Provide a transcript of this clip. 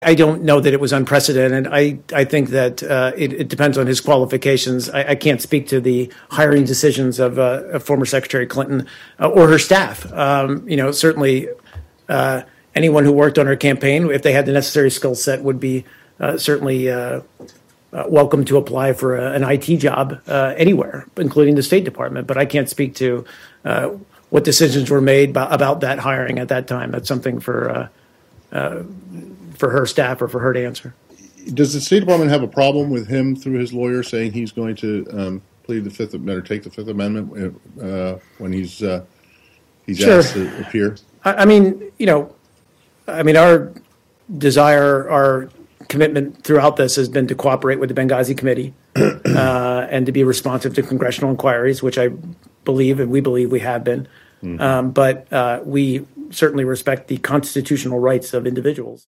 I don't know that it was unprecedented. I think that it depends on his qualifications. I can't speak to the hiring decisions of former Secretary Clinton or her staff. Certainly anyone who worked on her campaign, if they had the necessary skill set, would be certainly welcome to apply for an IT job anywhere, including the State Department. But I can't speak to what decisions were made about that hiring at that time. That's something for her staff or for her to answer. Does the State Department have a problem with him through his lawyer saying he's going to plead the Fifth Amendment or take the Fifth Amendment when he's sure. asked to appear? Our desire, our commitment throughout this has been to cooperate with the Benghazi Committee and to be responsive to congressional inquiries, which I believe and we believe we have been. But we certainly respect the constitutional rights of individuals.